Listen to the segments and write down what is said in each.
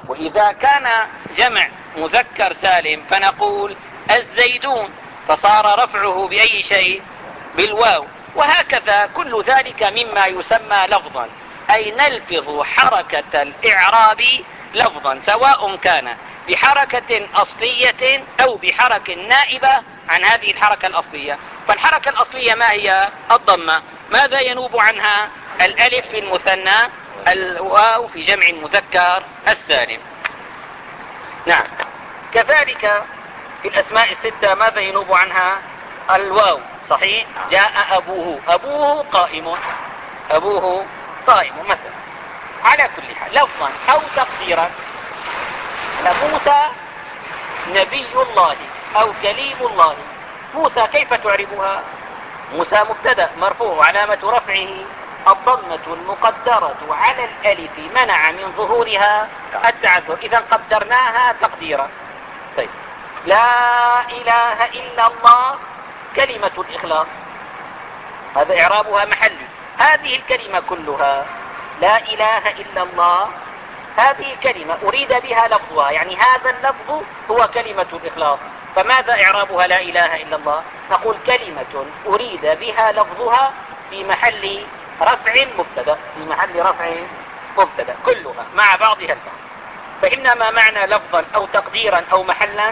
وإذا كان جمع مذكر سالم فنقول الزيدون، فصار رفعه بأي شيء؟ بالواو. وهكذا كل ذلك مما يسمى لفظا، أي نلفظ حركة الإعراب لفظا، سواء كان بحركة أصلية أو بحركة نائبة عن هذه الحركة الأصلية. فالحركة الأصلية ما هي؟ الضمة. ماذا ينوب عنها؟ الألف في المثنى، الواو في جمع المذكر السالم. نعم. كذلك في الأسماء الستة ماذا ينوب عنها؟ الواو. صحيح. جاء أبوه، أبوه قائم، أبوه قائم مثلا. على كل حال لفظا أو تقديرا، موسى نبي الله أو كليم الله. موسى كيف تعربها؟ موسى مبتدأ مرفوع، علامة رفعه الضمة المقدرة على الألف منع من ظهورها التعذر، إذا قدرناها تقديرا. طيب. لا إله إلا الله كلمة الإخلاص، هذا إعرابها محلي. هذه الكلمة كلها لا إله إلا الله، هذه كلمة أريد بها لفظها، يعني هذا اللفظ هو كلمة الإخلاص. فماذا إعرابها لا إله إلا الله؟ نقول كلمة أريد بها لفظها في محل رفع مبتدأ، في محل رفع مبتدأ كلها مع بعضها البعض. فإن ما معنى لفظا أو تقديرا أو محلا؟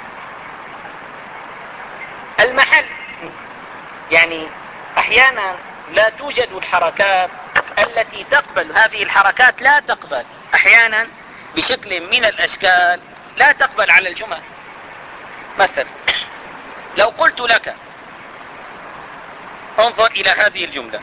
المحل يعني أحيانا لا توجد الحركات التي تقبل، هذه الحركات لا تقبل أحيانا بشكل من الأشكال، لا تقبل على الجمل. مثلا لو قلت لك انظر إلى هذه الجملة: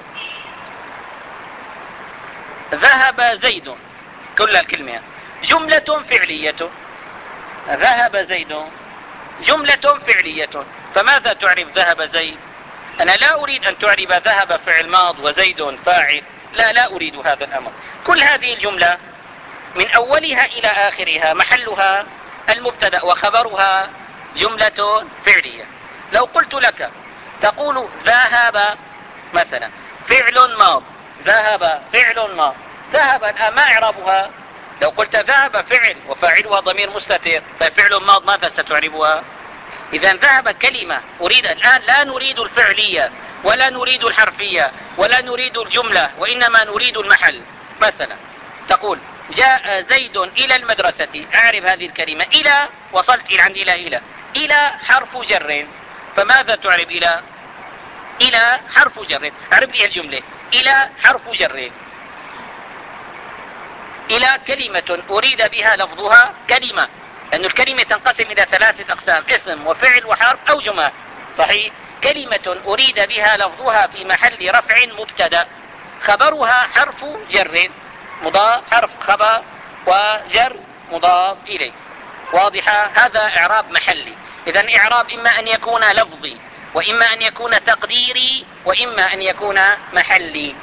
ذهب زيد، كل الكلمة جملة فعلية، ذهب زيد جملة فعلية. فماذا تعرف ذهب زيد؟ أنا لا أريد أن تعرب ذهب فعل ماض وزيد فاعل، لا أريد هذا الأمر. كل هذه الجملة من أولها إلى آخرها محلها المبتدأ وخبرها جملة فعلية. لو قلت لك تقول ذهب مثلا فعل ماض، ذهب فعل ماض، ذهب الآن ما إعرابها؟ لو قلت ذهب فعل وفاعلها ضمير مستتر، ففعل ماض ماذا ستعربها؟ إذا ذهب كلمة أريد الآن، لا نريد الفعلية ولا نريد الحرفية ولا نريد الجملة، وإنما نريد المحل. مثلا تقول جاء زيد إلى المدرسة، أعرف هذه الكلمة إلى، وصلت إلى عند إلى حرف جر، فماذا تعرب إلى؟ إلى حرف جر. أعرب لي الجملة: إلى حرف جر. إلى كلمة أريد بها لفظها كلمة، لأن الكلمة تنقسم إلى ثلاثة أقسام: اسم وفعل وحرف أو جمع. صحيح. كلمة أريد بها لفظها في محل رفع مبتدأ، خبرها حرف جر، مضاف حرف خبر وجر مضاف إليه. واضحة؟ هذا إعراب محلي. إذن إعراب إما أن يكون لفظي، وإما أن يكون تقديري، وإما أن يكون محلي.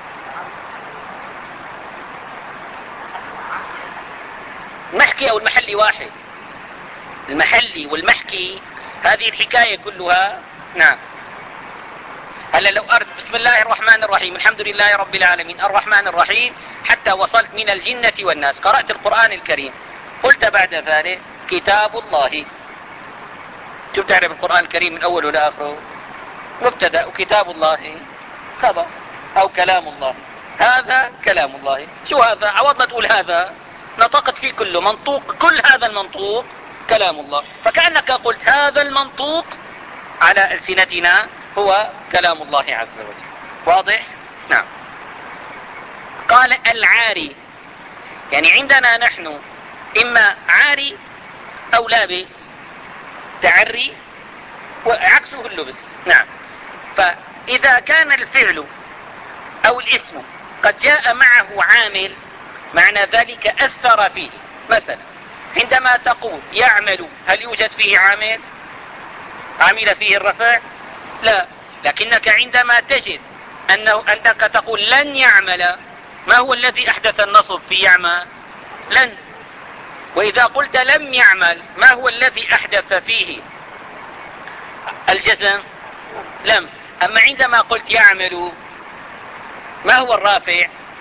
المحكي أو المحلي واحد، المحلي والمحكي هذه الحكاية كلها. نعم. هلا لو أردت بسم الله الرحمن الرحيم الحمد لله رب العالمين الرحمن الرحيم حتى وصلت من الجنة والناس، قرأت القرآن الكريم، قلت بعد ذلك كتاب الله، شو بتعرف القرآن الكريم من أوله لآخره؟ مبتدأ، وكتاب الله خبر، أو كلام الله، هذا كلام الله. شو هذا؟ عوضنا تقول هذا، نطقت فيه كله منطوق، كل هذا المنطوق كلام الله، فكأنك قلت هذا المنطوق على ألسنتنا هو كلام الله عز وجل. واضح؟ نعم. قال العاري، يعني عندنا نحن إما عاري أو لابس، تعري وعكسه اللبس. نعم. فإذا كان الفعل أو الاسم قد جاء معه عامل، معنى ذلك أثر فيه. مثلا عندما تقول يعمل، هل يوجد فيه عامل؟ عمل فيه الرفع؟ لا. لكنك عندما تجد أنك تقول لن يعمل، ما هو الذي أحدث النصب في يعمل؟ لن. وإذا قلت لم يعمل، ما هو الذي أحدث فيه الجزم؟ لم. أما عندما قلت يعمل، ما هو الرافع؟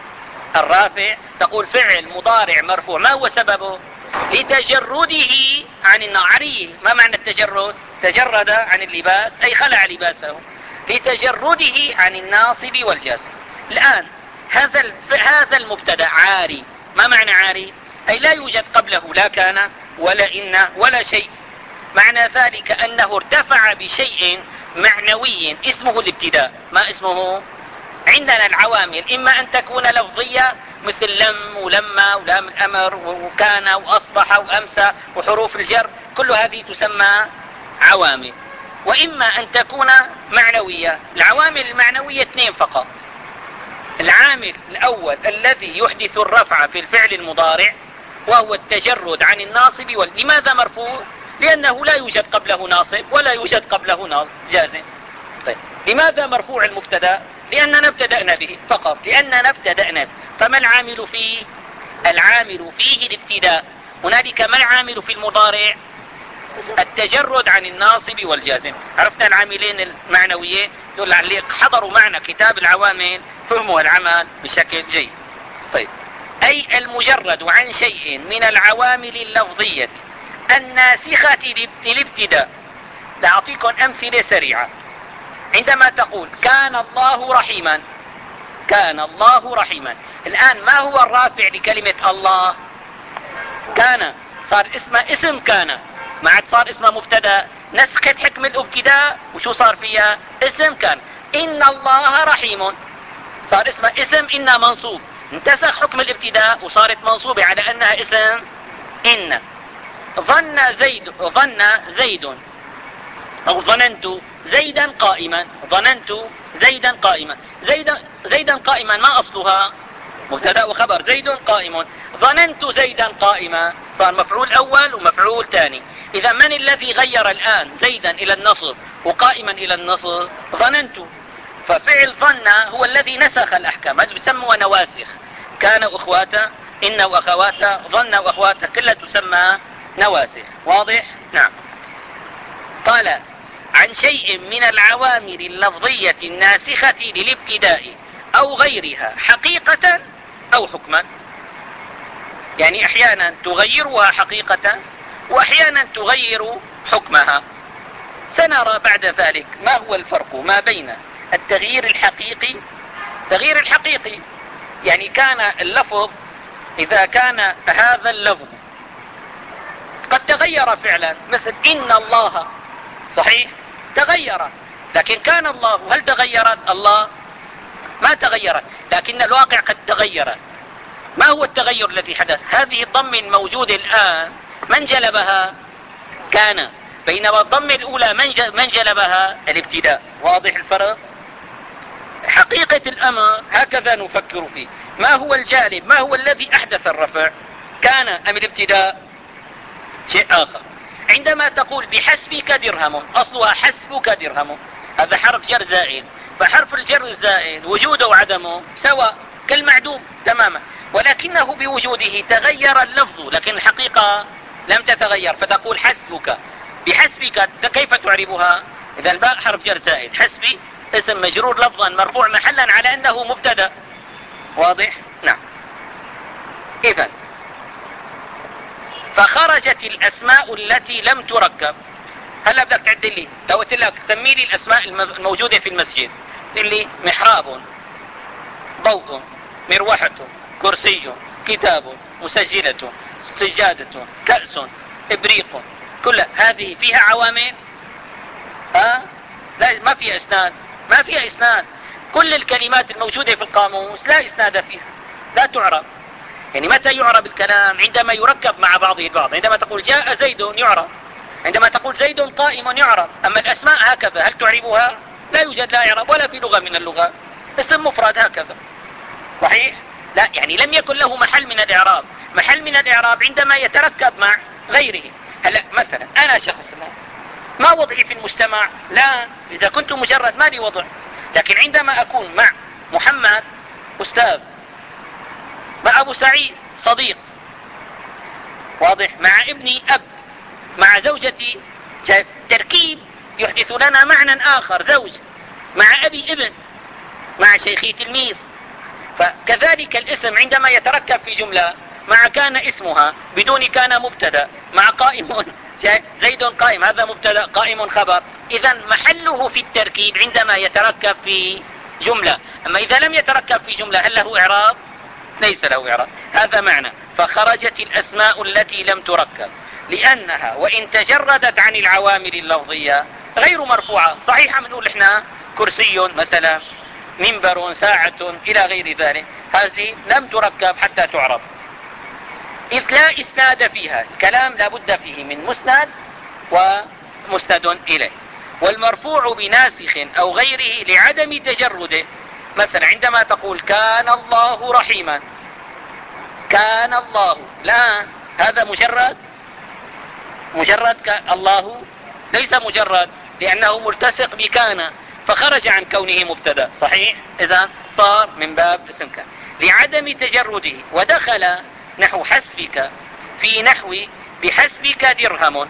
الرافع تقول فعل مضارع مرفوع، ما هو سببه؟ لتجرده عن النعري. ما معنى التجرد؟ تجرد عن اللباس أي خلع لباسه، لتجرده عن الناصب والجازم. الآن هذا المبتدا عاري. ما معنى عاري؟ أي لا يوجد قبله لا كان ولا إن ولا شيء. معنى ذلك أنه ارتفع بشيء معنوي اسمه الابتداء. ما اسمه؟ عندنا العوامل إما أن تكون لفظية مثل لم ولما ولام الأمر وكان وأصبح وأمسى وحروف الجر، كل هذه تسمى عوامل. وإما أن تكون معنوية. العوامل المعنوية اثنين فقط. العامل الأول الذي يحدث الرفع في الفعل المضارع وهو التجرد عن الناصب لماذا مرفوع؟ لأنه لا يوجد قبله ناصب ولا يوجد قبله جازم. طيب لماذا مرفوع المبتدا؟ لأننا ابتدأنا به فقط، لأننا ابتدأنا به. فما العامل فيه؟ العامل فيه الابتداء. هنالك ما العامل في المضارع؟ التجرد عن الناصب والجازم. عرفنا العاملين المعنويين دول اللي حضروا معنا كتاب العوامل فهموا العمل بشكل جيد. طيب أي المجرد عن شيء من العوامل اللفظية الناسخة للابتداء. لأعطيكم أمثلة سريعة. عندما تقول كان الله رحيما، كان الله رحيما، الآن ما هو الرافع لكلمة الله؟ كان. صار اسم كان، ما عاد صار اسمه مبتدا. نسخت حكم الابتداء وشو صار فيها؟ اسم كان. إن الله رحيم صار اسمه اسم إن منصوب، انتسخ حكم الابتداء وصارت منصوبة على أنها اسم إن. ظن زيد أو ظننت زيدا قائما، ظننت زيدا قائما. زيدا قائما ما أصلها؟ مبتدا وخبر. زيد قائم. ظننت زيدا قائما صار مفعول أول ومفعول ثاني. إذا من الذي غير الآن زيدا إلى النصب وقائما إلى النصب؟ ظننت. ففعل ظن هو الذي نسخ الأحكام، هذا يسمى نواسخ. كان أخواته، إن وأخواته، ظن وأخواته، كلها تسمى نواسخ. واضح؟ نعم. قال عن شيء من العوامل اللفظية الناسخة للابتداء أو غيرها حقيقة أو حكما. يعني أحيانا تغيرها حقيقة وأحيانا تغير حكمها. سنرى بعد ذلك ما هو الفرق ما بين التغيير الحقيقي. تغيير الحقيقي يعني كان اللفظ، إذا كان هذا اللفظ قد تغير فعلا، مثل إن الله صحيح تغير، لكن كان الله هل تغيرت؟ الله ما تغيرت، لكن الواقع قد تغير. ما هو التغير الذي حدث؟ هذه الضم الموجودة الآن من جلبها؟ كان. بينما الضم الأولى من جلبها؟ الابتداء. واضح الفرق؟ حقيقة الأمر هكذا نفكر فيه. ما هو الجالب؟ ما هو الذي أحدث الرفع؟ كان أم الابتداء؟ شيء آخر. عندما تقول بحسبك درهم، أصلها حسبك درهم، هذا حرف جر زائد، فحرف الجر الزائد وجوده وعدمه سواء كالمعدوم تماما، ولكنه بوجوده تغير اللفظ لكن الحقيقة لم تتغير. فتقول حسبك. بحسبك كيف تعربها؟ إذا الباء حرف جر زائد، حسبي اسم مجرور لفظا مرفوع محلا على أنه مبتدا. واضح؟ نعم. إذا فخرجت الأسماء التي لم تركب. هلا بدك تعدل لي، لو قلت لك سمي لي الأسماء الموجودة في المسجد، تقول لي محراب، ضوء، مروحة، كرسي، كتاب، مسجلة، سجادة، كأس، إبريق، كل هذه فيها عوامل؟ لا، ما فيها إسناد، ما فيها إسناد. كل الكلمات الموجودة في القاموس لا إسناد فيها، لا تعرب. يعني متى يعرب الكلام؟ عندما يركب مع بعضه البعض. عندما تقول جاء زيد يعرب، عندما تقول زيد قائم يعرب. أما الأسماء هكذا هل تعربها؟ لا يوجد لا إعراب ولا في لغة من اللغات. اسم مفرد هكذا صحيح؟ لا، يعني لم يكن له محل من الإعراب. محل من الإعراب عندما يتركب مع غيره. هلا مثلا أنا شخص ما وضعي في المجتمع؟ لا، إذا كنت مجرد ما لي وضع. لكن عندما أكون مع محمد أستاذ، مع أبو سعيد صديق، واضح، مع ابني أب، مع زوجتي تركيب يحدث لنا معنى آخر زوج، مع أبي ابن، مع شيخي تلميذ. فكذلك الاسم عندما يتركب في جملة مع كان اسمها بدون كان مبتدا مع قائم زيد قائم، هذا مبتدا قائم خبر، اذا محله في التركيب عندما يتركب في جملة. اما اذا لم يتركب في جملة هل له اعراب؟ ليس له اعراب. هذا معنى فخرجت الاسماء التي لم تركب لانها وان تجردت عن العوامل اللفظية غير مرفوعة. صحيح بنقول احنا كرسي مثلا، منبر، ساعة الى غير ذلك، هذه لم تركب حتى تعرف، إذ لا إسناد فيها. الكلام لا بد فيه من مسند ومسند إليه. والمرفوع بناسخ أو غيره لعدم تجرده. مثلا عندما تقول كان الله رحيما، كان الله، الآن هذا مجرد الله ليس مجرد، لأنه ملتصق بكان فخرج عن كونه مبتدا. صحيح؟ إذا صار من باب اسم كان لعدم تجرده. ودخل نحو حسبك في نحو بحسبك درهم،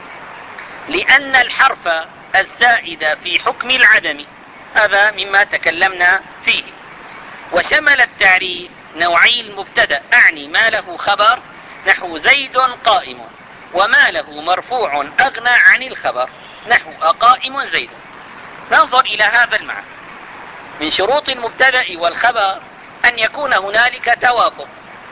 لأن الحرف الزائد في حكم العدم، هذا مما تكلمنا فيه. وشمل التعريف نوعي المبتدا، أعني ما له خبر نحو زيد قائم، وما له مرفوع أغنى عن الخبر نحو أقائم زيد. ننظر إلى هذا المعنى. من شروط المبتدا والخبر أن يكون هنالك توافق.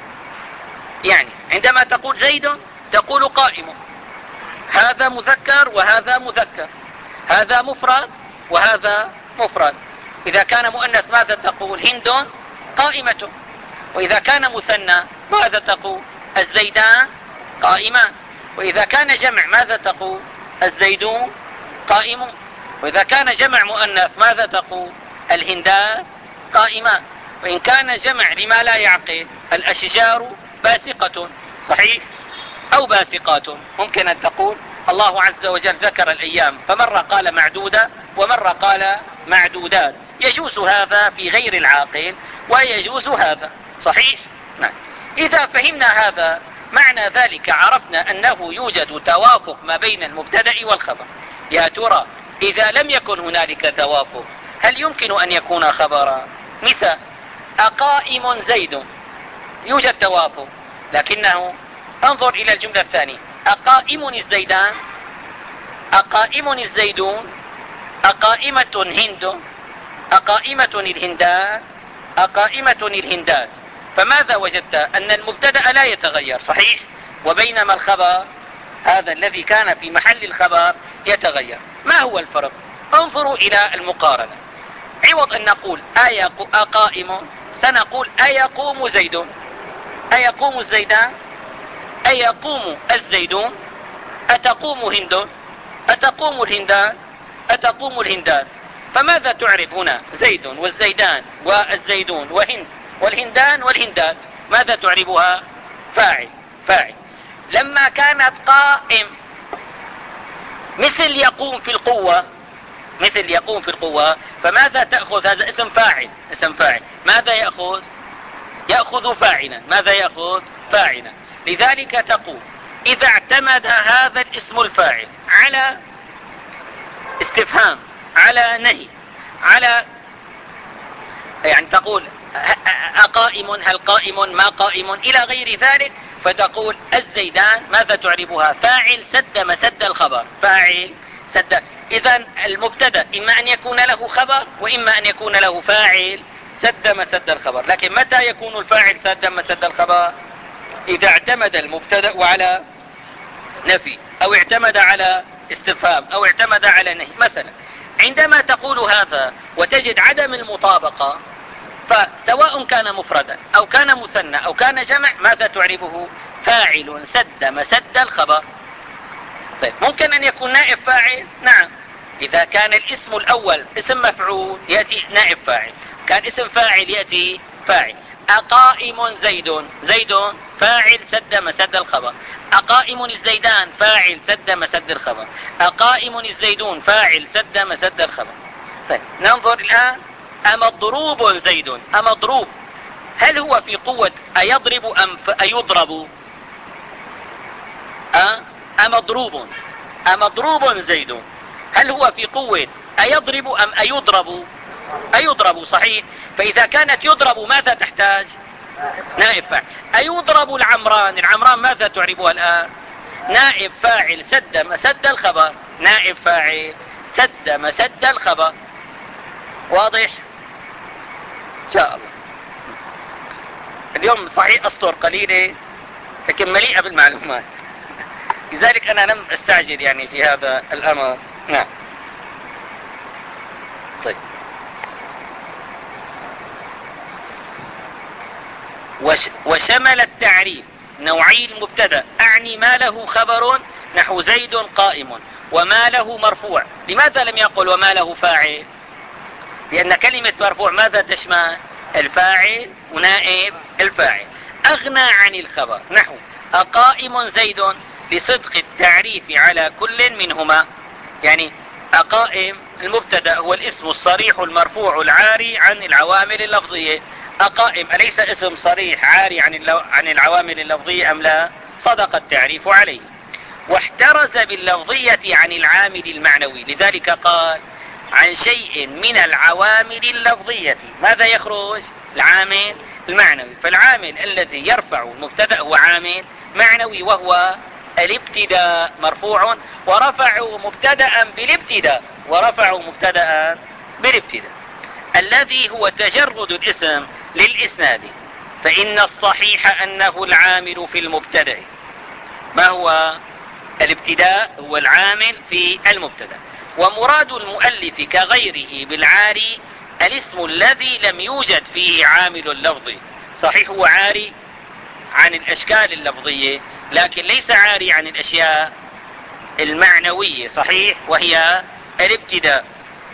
يعني عندما تقول زيد تقول قائم، هذا مذكر وهذا مذكر، هذا مفرد وهذا مفرد. إذا كان مؤنث ماذا تقول؟ هند قائمة. وإذا كان مثنى ماذا تقول؟ الزيدان قائمان. وإذا كان جمع ماذا تقول؟ الزيدون قائمون. وإذا كان جمع مؤنث ماذا تقول؟ الهندات قائمان. وإن كان جمع لما لا يعقل، الأشجار باسقة. صحيح؟ أو باسقات. ممكن أن تقول الله عز وجل ذكر الأيام فمرة قال معدودة ومرة قال معدودات، يجوز هذا في غير العاقل ويجوز هذا. صحيح؟ نعم. إذا فهمنا هذا معنى ذلك عرفنا أنه يوجد توافق ما بين المبتدأ والخبر. يا ترى إذا لم يكن هنالك توافق هل يمكن أن يكون خبرا؟ مثال أقائم زيد، يوجد توافق، لكنه انظر إلى الجملة الثانية أقائم الزيدان، أقائم الزيدون، أقائمة هند، أقائمة الهندات، أقائمة الهندات. فماذا وجدت؟ أن المبتدأ لا يتغير. صحيح؟ وبينما الخبر هذا الذي كان في محل الخبر يتغير. ما هو الفرق؟ انظروا إلى المقارنة. عوض أن نقول أقائم سنقول أيقوم زيد، أيقوم الزيدان، أيقوم الزيدون، أتقوم هند، أتقوم الهندان، أتقوم الهندات. فماذا تعرب هنا؟ زيد والزيدان والزيدون وهند والهندان والهندات، ماذا تعربها؟ فاعل. فاعل. لما كانت قائم مثل يقوم في القوة، مثل يقوم في القوة، فماذا تأخذ؟ هذا اسم فاعل. اسم فاعل ماذا يأخذ؟ يأخذ فاعلا. ماذا يأخذ؟ فاعلا. لذلك تقول إذا اعتمد هذا الاسم الفاعل على استفهام، على نهي، على يعني تقول أقائم، هل قائم، ما قائم، إلى غير ذلك، فتقول الزيدان ماذا تعربها؟ فاعل سد مسد الخبر، فاعل سد. إذن المبتدأ إما أن يكون له خبر وإما أن يكون له فاعل سد مسد الخبر. لكن متى يكون الفاعل سد مسد الخبر؟ إذا اعتمد المبتدأ على نفي أو اعتمد على استفهام أو اعتمد على نهي. مثلا عندما تقول هذا وتجد عدم المطابقة، فسواء كان مفردا أو كان مثنى أو كان جمع ماذا تعربه؟ فاعل سد مسد الخبر. طيب ممكن أن يكون نائب فاعل؟ نعم. إذا كان الاسم الأول اسم مفعول يأتي نائب فاعل، كان اسم فاعل يأتي فاعل. أقائم زيد، زيد فاعل سد مسد الخبر. أقائم الزيدان فاعل سد مسد الخبر. أقائم الزيدون فاعل سد مسد الخبر. طيب ننظر الآن أمضروب زيد، أمضروب هل هو في قوة أيضرب أم أيضرب؟ أمضروب، أمضروب زيد هل هو في قوة أيضرب أم أيضرب؟ أيضرب صحيح. فإذا كانت يضرب ماذا تحتاج؟ نائب فاعل. أيضرب العمران، العمران ماذا تعربها الآن؟ نائب فاعل سد مسد الخبر، نائب فاعل سد مسد الخبر. واضح إن شاء الله. اليوم صحيح أسطر قليلة لكن مليئة بالمعلومات، لذلك أنا لم أستعجل يعني في هذا الأمر. نعم. طيب. وشمل التعريف نوعي المبتدا، أعني ما له خبر نحو زيد قائم وما له مرفوع. لماذا لم يقل وما له فاعل؟ لأن كلمة مرفوع ماذا تشمل؟ الفاعل ونائب الفاعل. أغنى عن الخبر نحو أقائم زيد لصدق التعريف على كل منهما. يعني أقائم المبتدا هو الاسم الصريح المرفوع العاري عن العوامل اللفظية. أقائم أليس اسم صريح عاري عن العوامل اللفظية أم لا؟ صدق التعريف عليه. واحترز باللفظية عن العامل المعنوي، لذلك قال عن شيء من العوامل اللفظية ماذا يخرج؟ العامل المعنوي. فالعامل الذي يرفع المبتدا هو عامل معنوي وهو الابتداء، مرفوع ورفعوا مبتدا بالابتداء، ورفعوا مبتدا بالابتداء، الذي هو تجرد الاسم للإسناد. فإن الصحيح أنه العامل في المبتدا. ما هو الابتداء؟ هو العامل في المبتدا. ومراد المؤلف كغيره بالعاري الاسم الذي لم يوجد فيه عامل لفظي. صحيح هو عاري عن الأشكال اللفظية لكن ليس عاري عن الأشياء المعنوية، صحيح، وهي الابتداء.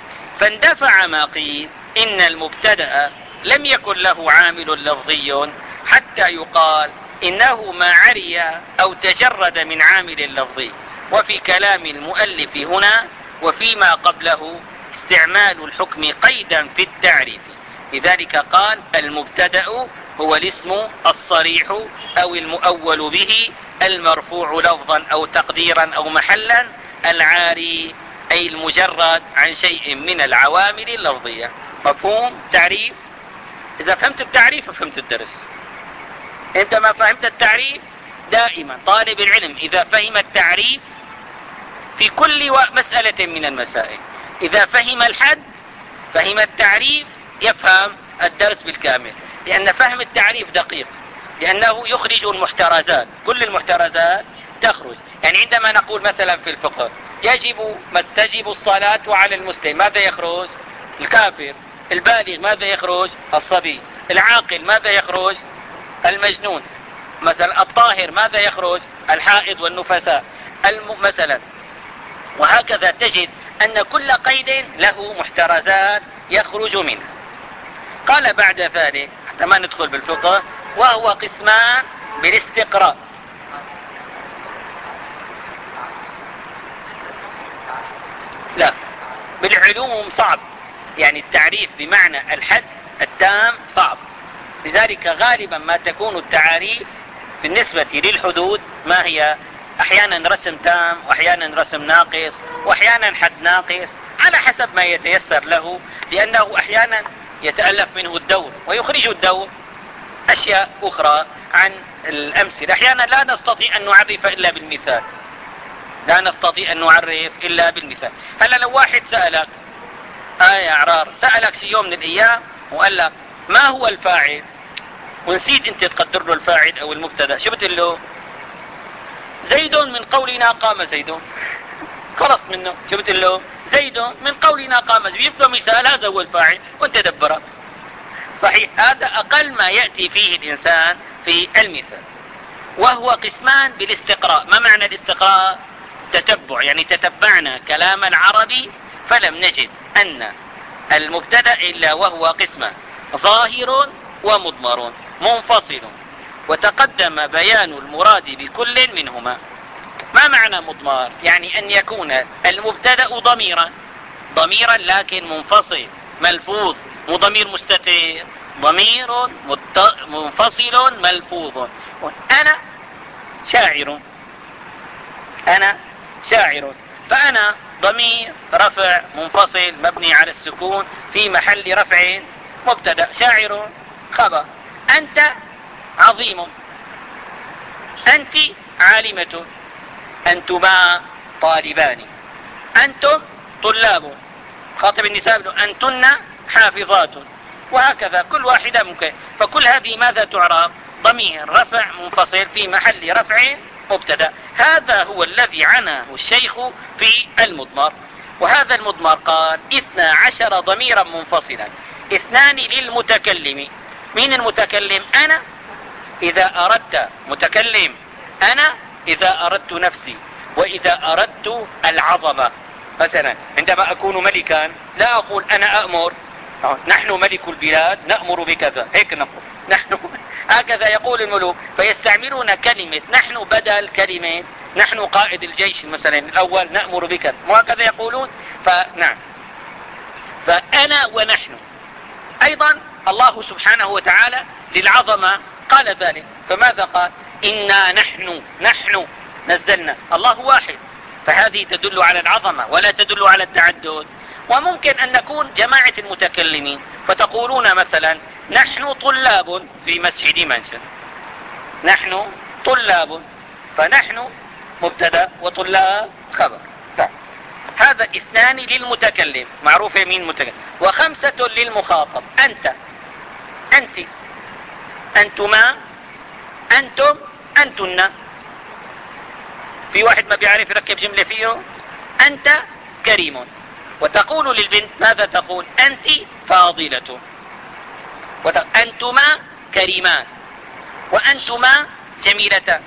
فاندفع ما قيل إن المبتدأ لم يكن له عامل لفظي حتى يقال إنه ما عري أو تجرد من عامل لفظي. وفي كلام المؤلف هنا وفيما قبله استعمال الحكم قيدا في التعريف، لذلك قال المبتدأ هو الاسم الصريح أو المؤول به المرفوع لفظا أو تقديرا أو محلا، العاري أي المجرد عن شيء من العوامل اللفظية. مفهوم تعريف؟ إذا فهمت التعريف فهمت الدرس. أنت ما فهمت التعريف، دائما طالب العلم إذا فهم التعريف في كل مسألة من المسائل، إذا فهم الحد فهم التعريف يفهم الدرس بالكامل، لأن فهم التعريف دقيق، لأنه يخرج المحترزات، كل المحترزات تخرج. يعني عندما نقول مثلا في الفقه تجب الصلاة على المسلم، ماذا يخرج؟ الكافر. البالغ ماذا يخرج؟ الصبي. العاقل ماذا يخرج؟ المجنون. مثلا الطاهر ماذا يخرج؟ الحائض والنفساء مثلا. وهكذا تجد أن كل قيد له محترزات يخرج منها. قال بعد ذلك حتى ما ندخل بالفقه، وهو قسمان بالاستقراء. لا، بالعلوم صعب، يعني التعريف بمعنى الحد التام صعب، لذلك غالبا ما تكون التعاريف بالنسبة للحدود ما هي؟ احيانا رسم تام، واحيانا رسم ناقص، واحيانا حد ناقص، على حسب ما يتيسر له، لانه احيانا يتألف منه الدور ويخرج الدور اشياء اخرى عن الامثلة. احيانا لا نستطيع ان نعرف الا بالمثال، لا نستطيع ان نعرف الا بالمثال. هلا لو واحد سألك يا عرار، سألك شي يوم من الايام وقال لك ما هو الفاعل، ونسيت انت تقدر له الفاعل او المبتدا، شو بتقول له؟ زيد من قولنا قام زيد. خلص منه. شو بتقول له؟ زيد من قولنا قام زيد. يبقى مثال هذا هو الفاعل وانت دبره. صحيح، هذا اقل ما يأتي فيه الانسان في المثال. وهو قسمان بالاستقراء. ما معنى الاستقراء؟ تتبع، يعني تتبعنا كلام العربي فلم نجد ان المبتدا الا وهو قسمان: ظاهر ومضمر منفصل، وتقدم بيان المراد بكل منهما. ما معنى مضمر؟ يعني ان يكون المبتدا ضميرا لكن منفصل ملفوظ، مو ضمير مستتر، ضمير منفصل ملفوظ. انا شاعر، انا شاعر، فانا ضمير رفع منفصل مبني على السكون في محل رفع مبتدأ. شاعر خبر. أنت عظيم، أنت عالمة، أنتما طالبان، أنتم طلاب. خاطب النساء أنتن حافظات، وهكذا كل واحدة ممكن. فكل هذه ماذا تعرب؟ ضمير رفع منفصل في محل رفع مبتدأ. هذا هو الذي عناه الشيخ في المضمر. وهذا المضمر قال 12 ضميرا منفصلا، 2 للمتكلم. مين المتكلم؟ أنا إذا أردت متكلم، أنا إذا أردت نفسي، وإذا أردت العظمة. مثلا عندما أكون ملكا لا أقول أنا أأمر، نحن ملك البلاد نأمر بكذا، هيك نقول نحن. هكذا يقول الملوك، فيستعملون كلمة نحن بدل كلمة نحن قائد الجيش مثلا الأول نأمر بكذا، وهكذا يقولون. فنعم، فأنا ونحن. أيضا الله سبحانه وتعالى للعظمة قال ذلك، فماذا قال؟ إنا نحن نزلنا. الله واحد، فهذه تدل على العظمة ولا تدل على التعدد. وممكن أن نكون جماعة المتكلمين، فتقولون مثلا نحن طلاب في مسجد منشن، نحن طلاب، فنحن مبتدأ وطلاب خبر. هذا 2 للمتكلم، معروفة مين متكلم. و5 للمخاطب، أنت، أنت، أنتما، أنتم، أنتن. في واحد ما بيعرف يركب جملة فيه. أنت كريم، وتقول للبنت ماذا تقول؟ أنت فاضلة. أنتما كريمان، وأنتما جميلتان،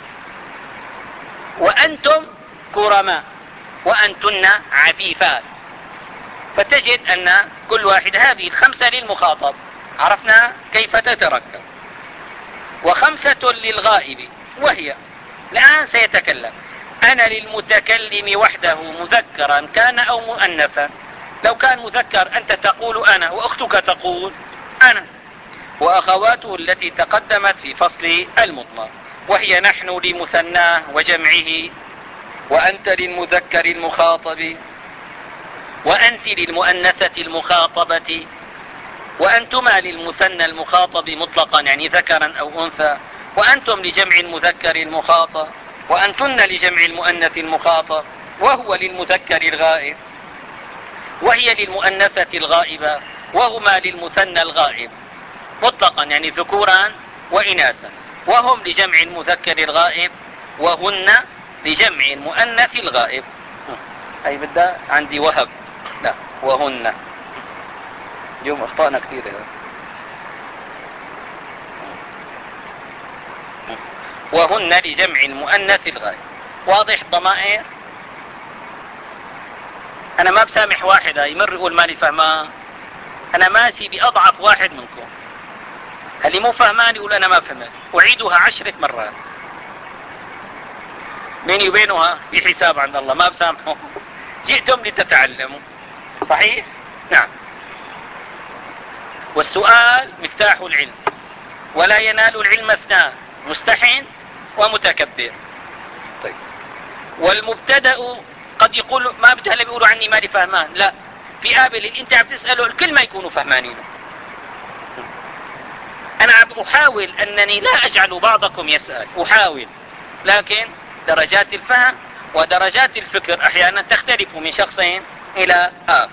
وأنتم كرماء، وأنتن عفيفات. فتجد أن كل واحد هذه 5 للمخاطب، عرفنا كيف تتركب. و5 للغائب، وهي الآن سيتكلم. أنا للمتكلم وحده مذكرا كان أو مؤنثا. لو كان مذكر أنت تقول أنا، وأختك تقول أنا، وأخواته التي تقدمت في فصل المضمر، وهي نحن لمثناه وجمعه، وأنت للمذكر المخاطب، وأنت للمؤنثة المخاطبة، وأنتما للمثنى المخاطب مطلقا يعني ذكرا أو أنثى، وأنتم لجمع المذكر المخاطب، وأنتن لجمع المؤنث المخاطب، وهو للمذكر الغائب، وهي للمؤنثة الغائبة، وهما للمثنى الغائب مطلقا يعني ذكورا وإناثا، وهم لجمع المذكر الغائب، وهن لجمع المؤنث الغائب. أي بدأ عندي وهب، لا وهن. اليوم أخطأنا كثير يعني. وهن لجمع المؤنث الغائب. واضح الضمائر؟ أنا ما بسامح واحد يمر يقول ماني فهمان. أنا ماشي بأضعف واحد منكم، اللي مو فهمان يقول أنا ما فهمت، أعيدها 10 مرات. بيني وبينها في حساب عند الله، ما بسامحه. جئتم لتتعلموا، صحيح؟ نعم. والسؤال مفتاح العلم، ولا ينال العلم 2، مستحن ومتكبر. طيب، والمبتدأ قد يقول ما بدها اللي بيقولوا عني مالي فهمان، لا، في قابل انت عم تسأله الكل ما يكونوا فهمانين. انا عم احاول انني لا اجعل بعضكم يسأل، احاول، لكن درجات الفهم ودرجات الفكر احيانا تختلف من شخص الى اخر.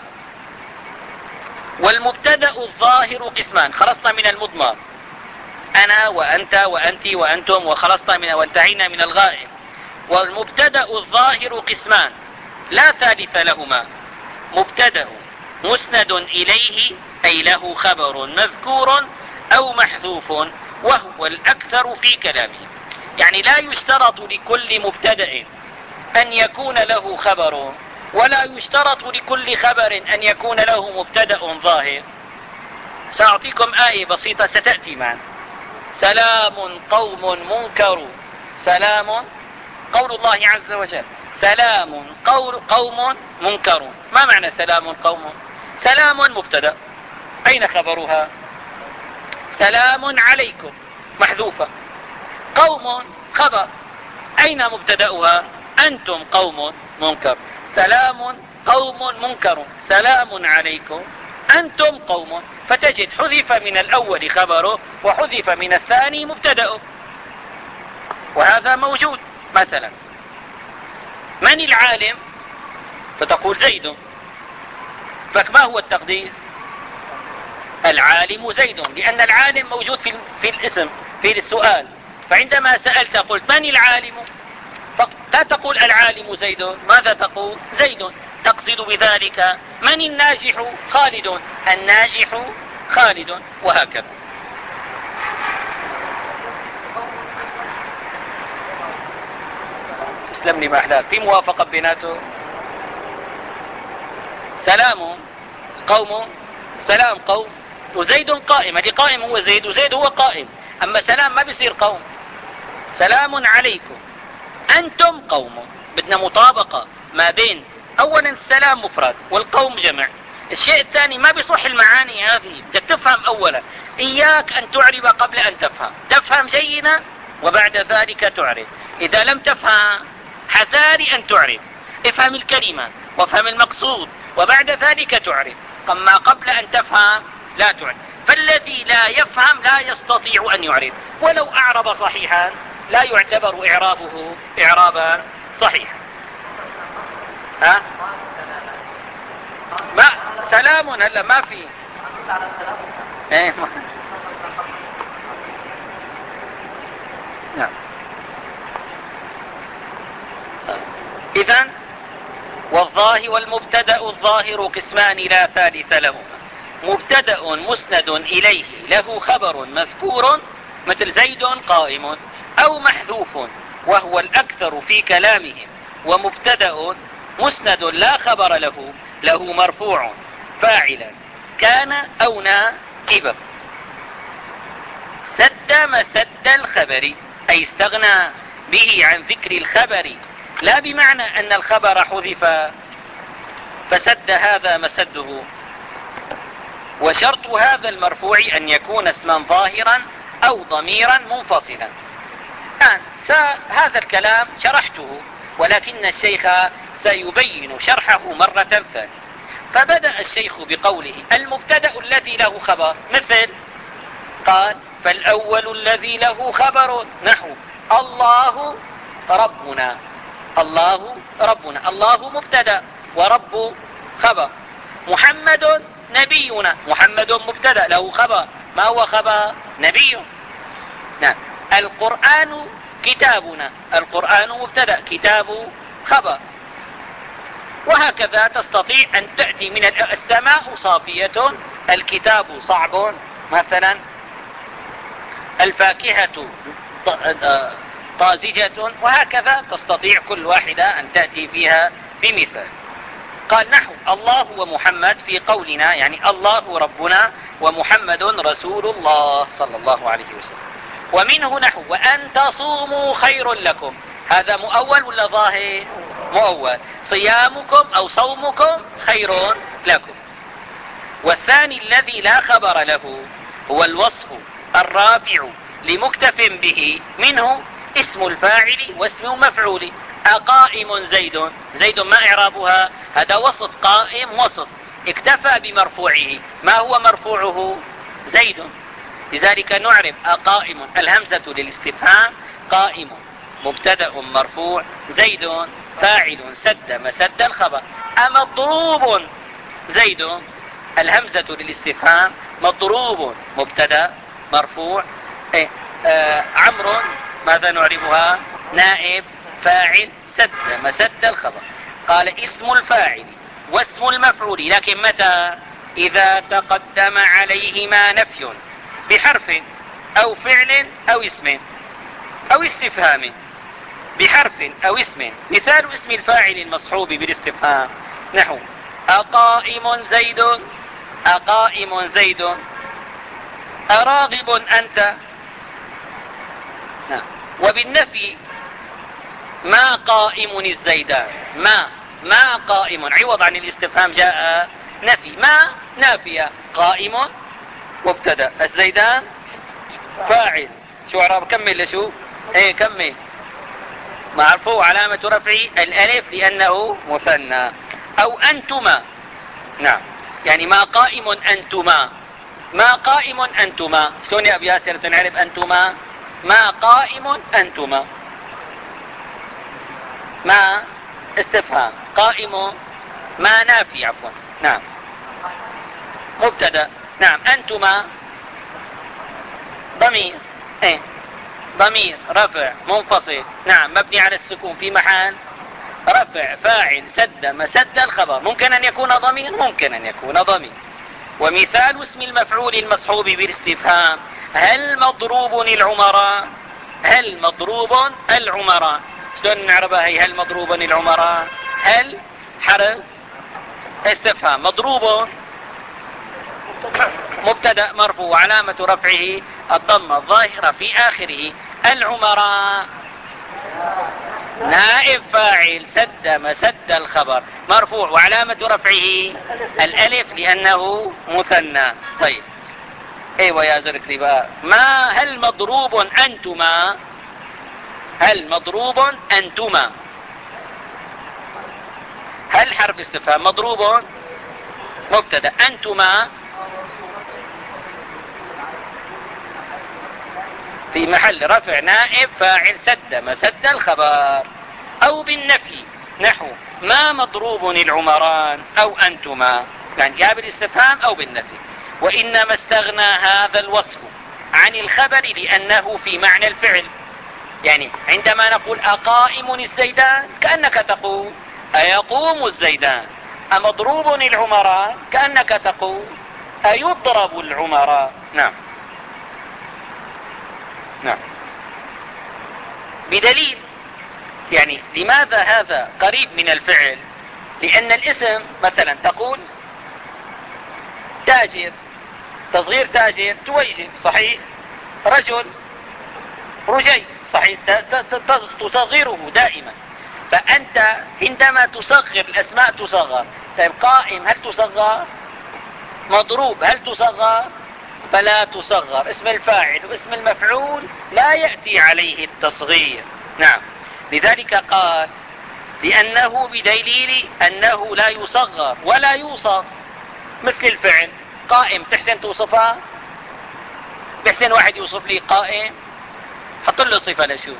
والمبتدأ الظاهر قسمان. خلصنا من المضمر، انا وانت وانت وانتم، وخلصنا من وانتهينا من الغائب. والمبتدأ الظاهر قسمان لا ثالث لهما: مبتدأ مسند إليه أي له خبر مذكور أو محذوف، وهو الأكثر في كلامه. يعني لا يشترط لكل مبتدأ أن يكون له خبر، ولا يشترط لكل خبر أن يكون له مبتدأ ظاهر. سأعطيكم آية بسيطة ستأتي معنا. سلام قوم منكر، سلام قول الله عز وجل، سلام قوم منكر. ما معنى سلام قوم؟ سلام مبتدأ، أين خبرها؟ سلام عليكم محذوفة. قوم خبر، أين مبتدأها؟ أنتم قوم منكر. سلام قوم منكر، سلام عليكم أنتم قوم، فتجد حذف من الأول خبره وحذف من الثاني مبتدأه، وهذا موجود. مثلا من العالم؟ فتقول زيد، فما هو التقدير؟ العالم زيد، لأن العالم موجود في الاسم في السؤال. فعندما سألت قلت من العالم، لا تقول العالم زيد، ماذا تقول؟ زيد. تقصد بذلك من الناجح؟ خالد، الناجح خالد، وهكذا. تسلم لي ما أحلاك، في موافقة بيناته. سلام قوم، سلام قوم، وزيد قائم. هذه قائم هو زيد وزيد هو قائم، أما سلام ما بيصير قوم. سلام عليكم أنتم قوم. بدنا مطابقة ما بين أولا السلام مفرد والقوم جمع. الشيء الثاني ما بيصح المعاني هذه، بدك تفهم أولا. إياك أن تعرب قبل أن تفهم، تفهم جيدا وبعد ذلك تعرب. إذا لم تفهم حذاري أن تعرب، افهم الكلمة وافهم المقصود وبعد ذلك تعرب. أما قبل أن تفهم لا تعرب. فالذي لا يفهم لا يستطيع أن يعرب، ولو أعرب صحيحا لا يعتبر إعرابه إعرابا صحيحا. ها؟ ما سلام هلا ما في. ايه نعم. إذن والمبتدأ الظاهر قسمان لا ثالث لهما. مبتدأ مسند إليه له خبر مذكور مثل زيد قائم، أو محذوف وهو الأكثر في كلامهم. ومبتدأ مسند لا خبر له مرفوع فاعلا كان أو نائبا. سد مسد الخبر، أي استغنى به عن ذكر الخبر، لا بمعنى أن الخبر حذف فسد هذا مسده. وشرط هذا المرفوع أن يكون اسما ظاهرا أو ضميرا منفصلا. الآن هذا الكلام شرحته، ولكن الشيخ سيبين شرحه مرة ثانية. فبدأ الشيخ بقوله المبتدأ الذي له خبر، مثل قال فالأول الذي له خبر نحو الله ربنا. الله ربنا، الله مبتدأ ورب خبر. محمد نبينا، محمد مبتدأ له خبر، ما هو خبر؟ نبي. نعم. القرآن كتابنا، القرآن مبتدأ كتاب خبر. وهكذا تستطيع أن تأتي من السماء صافية، الكتاب صعب مثلا. الفاكهة طازجة، وهكذا تستطيع كل واحدة أن تأتي فيها بمثال. قال نحو الله ومحمد في قولنا، يعني الله ربنا ومحمد رسول الله صلى الله عليه وسلم. ومنه نحو وأن تصوموا خير لكم، هذا مؤول ولا ظاهر؟ مؤول. صيامكم أو صومكم خير لكم. والثاني الذي لا خبر له هو الوصف الرافع لمكتف به، منه اسم الفاعل واسم مفعول. أقائم زيد، زيد ما إعرابها؟ هذا وصف، قائم وصف اكتفى بمرفوعه. ما هو مرفوعه؟ زيد. لذلك نعرب أقائم الهمزة للاستفهام، قائم مبتدأ مرفوع، زيد فاعل سد مسد الخبر. أمضروب زيد، الهمزة للاستفهام مضروب مبتدأ مرفوع. عمرو ماذا نعربها؟ نائب فاعل سد مسد الخبر. قال اسم الفاعل واسم المفعول، لكن متى؟ إذا تقدم عليهما نفي بحرف أو فعل أو اسم أو استفهام. بحرف أو اسم. مثال اسم الفاعل المصحوب بالاستفهام نحو أقائم زيد، أقائم زيد. أراغب أنت. وبالنفي ما قائم الزيدان، ما قائم عوض عن الاستفهام جاء نفي. ما نافية، قائم مبتدأ، الزيدان فاعل. شو اعراب؟ كمل لشو؟ ايه كمل. مرفوع علامة رفعه الالف لانه مثنى. او انتما. نعم. يعني ما قائم أنتما، ما قائم أنتما. شلون يا أبي ياسر تنعرف أنتما؟ ما قائم أنتما، ما استفهام، قائم ما نافي، عفوا. نعم مبتدأ. نعم أنتما ضمير، ايه ضمير رفع منفصل، نعم مبني على السكون في محل رفع فاعل سد مسد الخبر. ممكن أن يكون ضمير، ممكن أن يكون ضمير. ومثال اسم المفعول المصحوب بالاستفهام هل مضروب العمراء، هل مضروب العمراء. شلون نعرفها هي هل مضروب العمراء؟ هل حرف استفهام، مضروب مبتدأ مرفوع وعلامة رفعه الضمة الظاهرة في آخره. العمراء نائب فاعل سد مسد الخبر مرفوع وعلامة رفعه الألف لأنه مثنى. طيب ايوه يا زركري بقى، ما هل مضروب أنتما، هل مضروب أنتما، هل حرف استفهام، مضروب مبتدأ، أنتما في محل رفع نائب فاعل سد مسد الخبر. أو بالنفي نحو ما مضروب العمران أو أنتما، يعني يا بالاستفهام أو بالنفي. وإنما استغنى هذا الوصف عن الخبر لأنه في معنى الفعل. يعني عندما نقول أقائم الزيدان كأنك تقول أيقوم الزيدان، أمضروب العمران كأنك تقول أيضرب العمراء. نعم نعم. بدليل، يعني لماذا هذا قريب من الفعل؟ لأن الاسم مثلا تقول تاجر، تصغير تاجر تويجر، صحيح. رجل رجي، صحيح، تصغره دائما. فأنت عندما تصغر الأسماء تصغر. طيب قائم هل تصغر؟ مضروب هل تصغر؟ فلا تصغر. اسم الفاعل واسم المفعول لا يأتي عليه التصغير. نعم. لذلك قال لأنه بدليل أنه لا يصغر ولا يوصف. مثل الفعل قائم، تحسن توصفها؟ بحسن واحد يوصف لي قائم، حط له صفة لشو.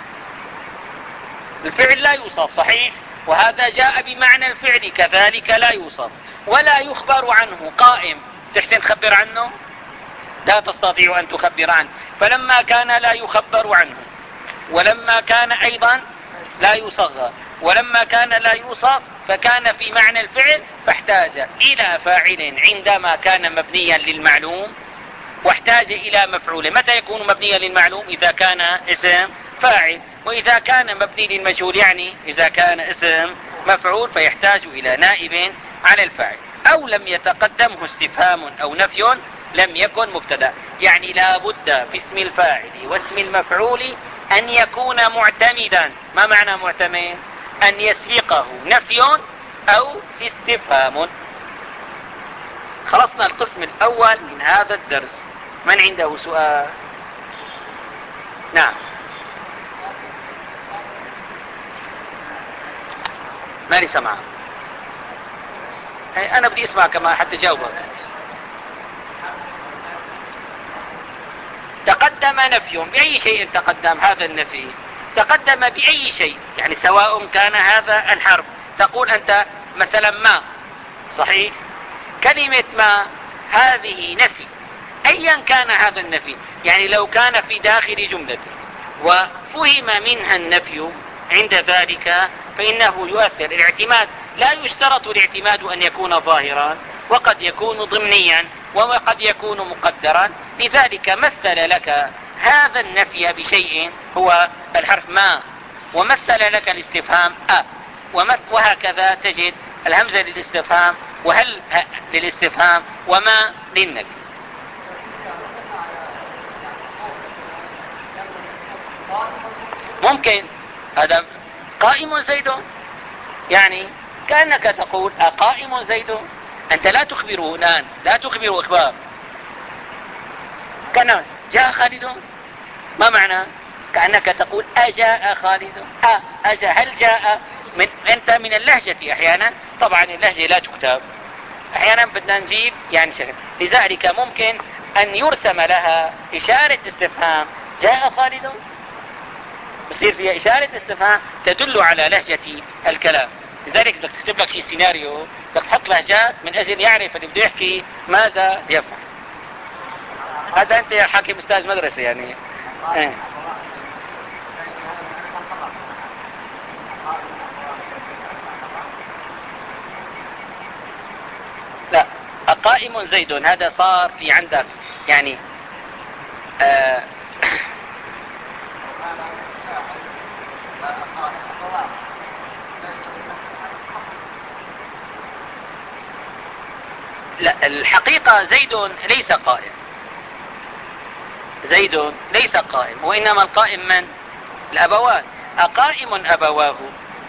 الفعل لا يوصف، صحيح، وهذا جاء بمعنى الفعل كذلك لا يوصف ولا يخبر عنه. قائم تحسن تخبر عنه؟ لا تستطيع أن تخبر عنه. فلما كان لا يخبر عنه، ولما كان أيضا لا يصغر، ولما كان لا يوصف، فكان في معنى الفعل، فاحتاج إلى فاعل عندما كان مبنيا للمعلوم، واحتاج إلى مفعول. متى يكون مبنيا للمعلوم؟ إذا كان اسم فاعل. وإذا كان مبني للمجهول، يعني إذا كان اسم مفعول، فيحتاج إلى نائب على الفاعل. أو لم يتقدمه استفهام أو نفي لم يكن مبتدأ. يعني لا بد في اسم الفاعل واسم المفعول أن يكون معتمدا. ما معنى معتمد؟ أن يسبقه نفي أو استفهام. خلصنا القسم الأول من هذا الدرس. من عنده سؤال؟ نعم. ماني سمع. أنا بدي أسمع كمان حتى جاوبك. تقدم نفي بأي شيء تقدم هذا النفي؟ تقدم بأي شيء، يعني سواء كان هذا الحرف. تقول أنت مثلا ما، صحيح، كلمة ما هذه نفي أيا كان هذا النفي. يعني لو كان في داخل جملة وفهم منها النفي عند ذلك فإنه يؤثر. الاعتماد لا يشترط الاعتماد أن يكون ظاهرا، وقد يكون ضمنيا وقد يكون مقدرا. لذلك مثل لك هذا النفي بشيء هو الحرف ما، ومثل لك الاستفهام وهكذا تجد الهمزة للاستفهام وهل للاستفهام وما للنفي. ممكن هذا قائم زيد، يعني كأنك تقول أقائم زيد. أنت لا تخبره الآن، لا تخبره إخبار. كان جاء خالد، ما معنى؟ كأنك تقول أجاء خالد. أجاء، هل جاء؟ أنت من اللهجة أحيانا، طبعا اللهجة لا تكتب، احيانا بدنا نجيب يعني شكل، لذلك ممكن ان يرسم لها اشارة استفهام جاء خالد، بصير فيها اشارة استفهام تدل على لهجة الكلام. لذلك بدك تكتب لك شيء سيناريو، بدك تحط لهجات من اجل يعرف اللي بده يحكي ماذا يفعل. هذا انت يا حاكم استاذ مدرسة يعني. لا، قائم زيد هذا صار في عندك يعني آه لا، الحقيقة زيد ليس قائم، زيد ليس قائم، وإنما القائم من؟ الأبوان. أقائم أبواه،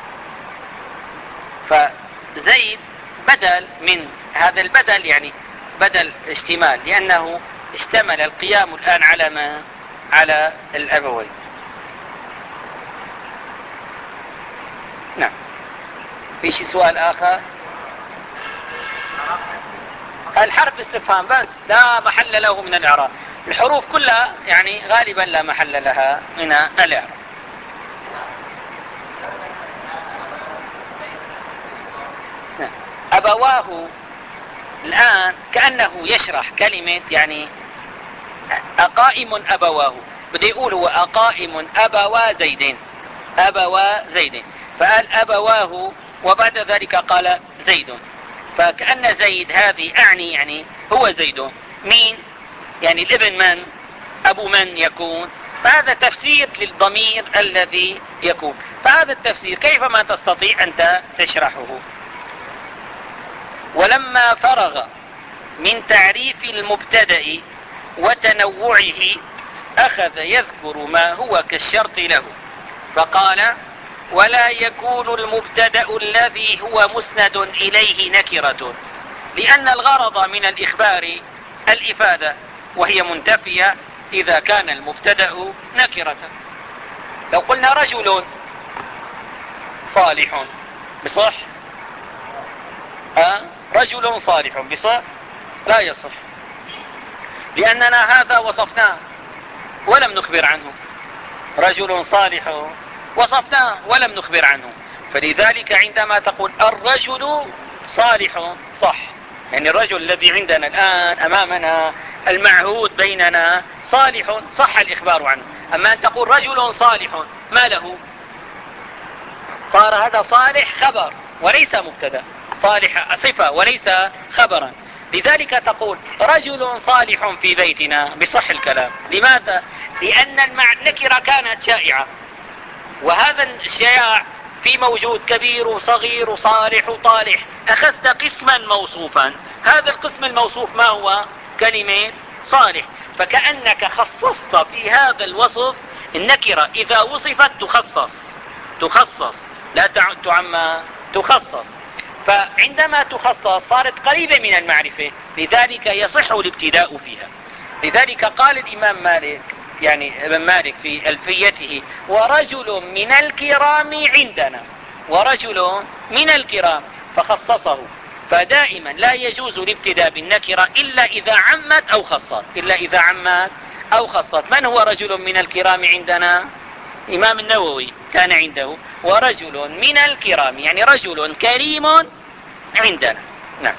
فزيد بدل من هذا البدل، يعني بدل اشتمال، لأنه اشتمل القيام الآن على ما؟ على الأبوين. نعم. في شي سؤال آخر؟ الحرف استفهام بس، لا محل له من الإعراب. الحروف كلها يعني غالبا لا محل لها من الإعراب. نعم. أبواه الآن كأنه يشرح كلمة يعني أقائم أبواه، بده يقول هو أقائم أبوا زيد، أبوا زيد، فقال أبواه وبعد ذلك قال زيد، فكأن زيد هذه أعني يعني هو زيد. مين يعني الابن من؟ أبو من يكون؟ فهذا تفسير للضمير الذي يكون، فهذا التفسير كيفما تستطيع أنت تشرحه. ولما فرغ من تعريف المبتدأ وتنوعه أخذ يذكر ما هو كالشرط له، فقال: ولا يكون المبتدأ الذي هو مسند إليه نكرة، لأن الغرض من الإخبار الإفادة، وهي منتفية إذا كان المبتدأ نكرة. لو قلنا رجل صالح بصح؟ رجل صالح بصح؟ لا يصح، لأننا هذا وصفناه ولم نخبر عنه. رجل صالح وصفناه ولم نخبر عنه، فلذلك عندما تقول الرجل صالح صح، يعني الرجل الذي عندنا الآن أمامنا المعهود بيننا صالح، صح الإخبار عنه. أما أن تقول رجل صالح، ما له؟ صار هذا صالح خبر وليس مبتدا، صالح صفة وليس خبرا. لذلك تقول رجل صالح في بيتنا بصح الكلام. لماذا؟ لأن النكرة كانت شائعة، وهذا الشياع في موجود كبير وصغير وصالح وطالح، أخذت قسما موصوفا، هذا القسم الموصوف ما هو؟ كلمة صالح، فكأنك خصصت في هذا الوصف النكرة إذا وصفت تخصص لا تعم تخصص، فعندما تخصص صارت قريبة من المعرفة، لذلك يصح الابتداء فيها. لذلك قال الإمام مالك يعني ابن مالك في ألفيته: ورجل من الكرام عندنا، ورجل من الكرام، فخصصه. فدائما لا يجوز الابتداء بالنكرة إلا إذا عمت أو خصت، إلا إذا عمت أو خصت. من هو رجل من الكرام عندنا؟ إمام النووي كان عنده ورجل من الكرام، يعني رجل كريم عندنا. نعم.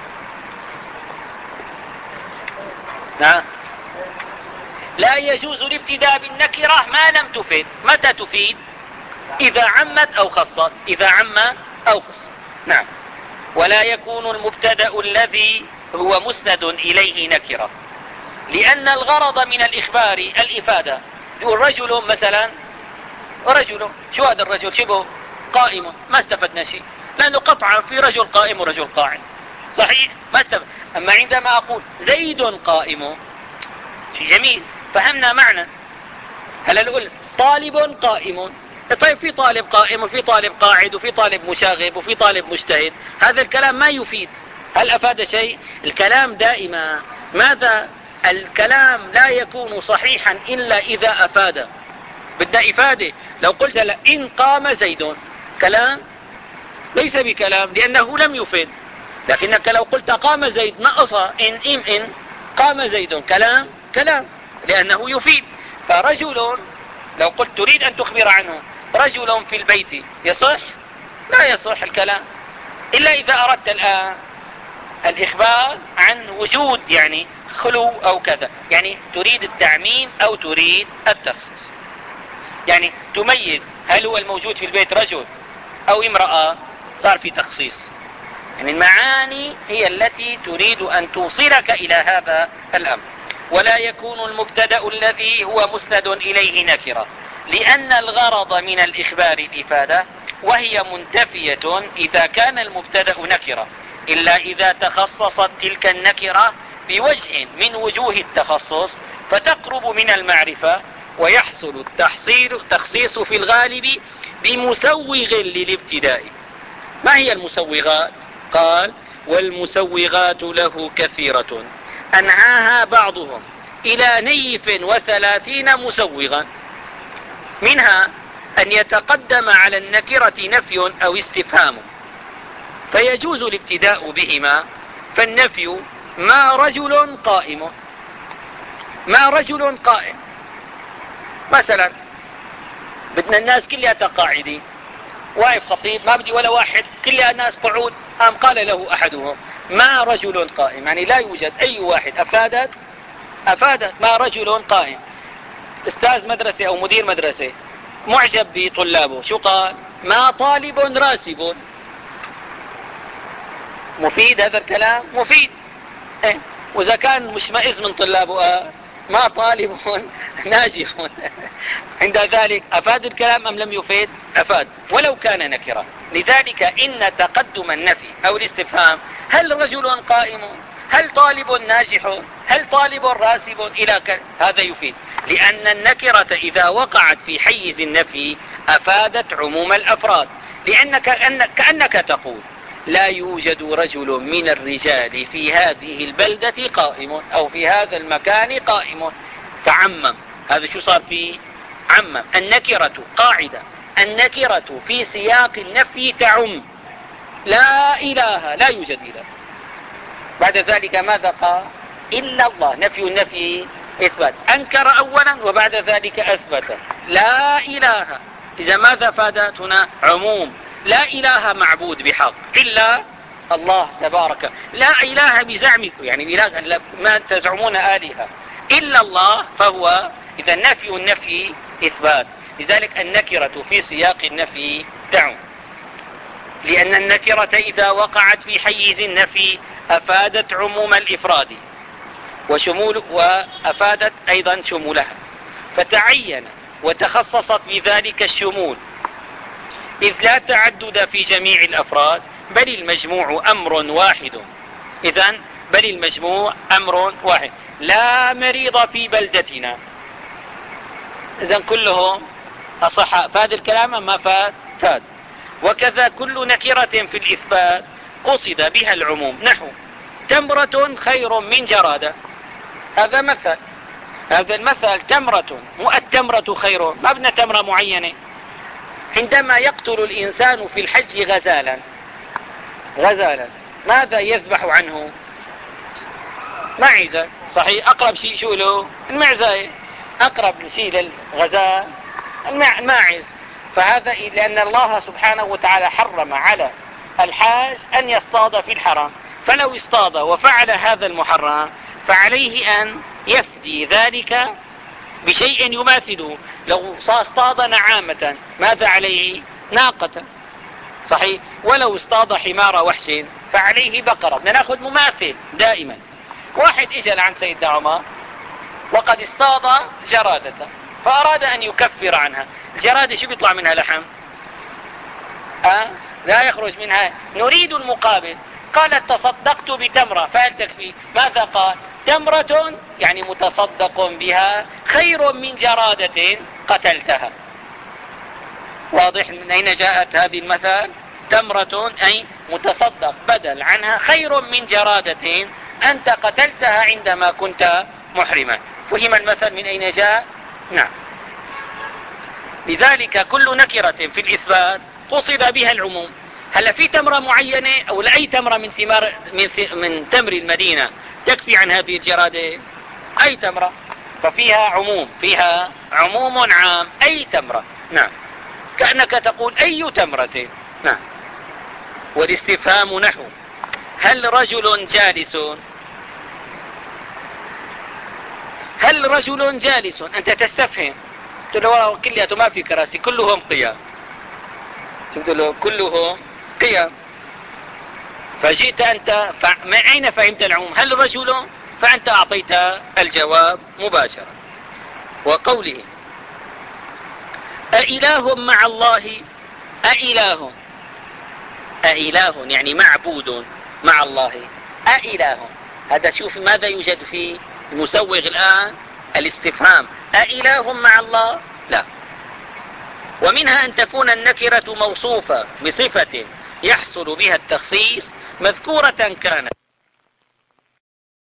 نعم. لا يجوز الابتداء بالنكرة ما لم تفيد. متى تفيد؟ إذا عمت أو خصت، إذا عمت أو خصت. نعم. ولا يكون المبتدأ الذي هو مسند إليه نكرة، لأن الغرض من الإخبار الإفادة. يقول رجل مثلا، رجل، شو هذا الرجل؟ شبه قائم، ما استفدنا شيء، لأنه قطعا في رجل قائم ورجل قاعد، صحيح ما استفد. أما عندما أقول زيد قائم، شيء جميل، فهمنا معنى. هلا نقول طالب قائم، طيب في طالب قائم وفي طالب قاعد وفي طالب مشاغب وفي طالب مجتهد، هذا الكلام ما يفيد. هل أفاد شيء؟ الكلام دائما ماذا؟ الكلام لا يكون صحيحا إلا إذا أفاد، بدنا إفادة. لو قلت إن قام زيد، كلام ليس بكلام لأنه لم يفد. لكنك لو قلت قام زيد نقص إن قام زيد كلام لأنه يفيد. فرجل لو قلت تريد أن تخبر عنه رجل في البيت يصح؟ لا يصح الكلام إلا إذا أردت الآن الإخبار عن وجود يعني خلو أو كذا، يعني تريد التعميم أو تريد التخصيص، يعني تميز هل هو الموجود في البيت رجل أو امرأة، صار في تخصيص. يعني المعاني هي التي تريد أن توصلك إلى هذا الأمر. ولا يكون المبتدأ الذي هو مسند إليه نكرة، لأن الغرض من الإخبار الإفادة، وهي منتفية إذا كان المبتدأ نكرة، إلا إذا تخصصت تلك النكرة بوجه من وجوه التخصص فتقرب من المعرفة، ويحصل التخصيص في الغالب بمسوغ للابتداء. ما هي المسوغات؟ قال: والمسوغات له كثيرة أنهاها بعضهم إلى نيف 30 مسوغا، منها أن يتقدم على النكرة نفي أو استفهام فيجوز الابتداء بهما. فالنفي: ما رجل قائم، ما رجل قائم. مثلا بدنا الناس كلها قاعدين، واقف خطيب ما بدي ولا واحد، كلها الناس قعود، قام قال له أحدهم: ما رجل قائم، يعني لا يوجد أي واحد. أفادت ما رجل قائم. أستاذ مدرسة أو مدير مدرسة معجب بطلابه، شو قال؟ ما طالب راسب. مفيد هذا الكلام؟ مفيد. وإذا كان مشمئز من طلابه ما طالب ناجح عند ذلك أفاد الكلام أم لم يفيد؟ أفاد ولو كان نكرة. لذلك إن تقدم النفي أو الاستفهام: هل رجل قائم؟ هل طالب ناجح؟ هل طالب راسب؟ إلى هذا يفيد، لأن النكرة إذا وقعت في حيز النفي أفادت عموم الأفراد. كأنك تقول: لا يوجد رجل من الرجال في هذه البلدة قائم، أو في هذا المكان قائم. تعمم. هذا شو صار فيه؟ عمم. النكرة قاعدة، النكرة في سياق النفي تعم. لا إله، لا يوجد إله. بعد ذلك ماذا قال؟ إلا الله. نفي النفي إثبات، أنكر أولا وبعد ذلك أثبت. لا إله، إذا ماذا فادت هنا؟ عموم. لا إله معبود بحق إلا الله تبارك، لا إله بزعمكم، يعني إله ما تزعمون آلهة إلا الله، فهو إذا نفي النفي إثبات. لذلك النكرة في سياق النفي تعم، لأن النكرة إذا وقعت في حيز النفي أفادت عموم الإفراد وأفادت أيضا شمولها، فتعين وتخصصت بذلك الشمول، إذ لا تعدد في جميع الأفراد، بل المجموع أمر واحد. إذن بل المجموع أمر واحد. لا مريض في بلدتنا، إذن كلهم أصح. فاد الكلام ما فاد. وكذا كل نكرة في الإثبات قصد بها العموم، نحو: تمرة خير من جرادة. هذا مثل، هذا المثل تمرة، مو التمرة خير، ما بدنا تمرة معينة. عندما يقتل الإنسان في الحج غزالا ماذا يذبح عنه؟ معزة، صحيح. أقرب شيء شو له؟ المعزة. أقرب شيء للغزال الماعز. فهذا لأن الله سبحانه وتعالى حرم على الحاج أن يصطاد في الحرم، فلو اصطاد وفعل هذا المحرم فعليه أن يفدي ذلك بشيء يماثله. لو اصطاد نعامة ماذا عليه؟ ناقة، صحيح. ولو اصطاد حمار وحش فعليه بقرة. بدنا ناخذ مماثل دائما. واحد اجى عن سيدنا عمر وقد اصطاد جرادة، فأراد أن يكفر عنها. الجرادة شو بيطلع منها؟ لحم. لا يخرج منها. نريد المقابل. قالت: تصدقت بتمرة، فهل تكفي؟ ماذا قال؟ تمرة يعني متصدق بها خير من جرادة قتلتها. واضح من أين جاءت هذه المثل؟ تمرة أي متصدق بدل عنها خير من جرادة أنت قتلتها عندما كنت محرما. فهم المثل من أين جاء؟ نعم. لذلك كل نكرة في الإثبات قصد بها العموم، هلا في تمرة معينة او لأي تمرة من تمر المدينة تكفي عن هذه الجرادة؟ اي تمرة، فيها عموم عام، اي تمرة. نعم، كأنك تقول اي تمرة. نعم. والاستفهام نحو هل رجل جالس؟ هل رجل جالس؟ انت تستفهم، قلت له كلياته ما في كراسي، كلهم قيام. قلت له كلهم قيام، فجئت أنت من أين فهمت العموم؟ هل رجل؟ فأنت أعطيت الجواب مباشرة. وقوله أإله مع الله، أإله، أإله يعني معبود مع الله، أإله. هذا شوف ماذا يوجد في المسوغ الآن، الاستفهام، أإله مع الله؟ لا. ومنها أن تكون النكرة موصوفة بصفة يحصل بها التخصيص مذكورة كانت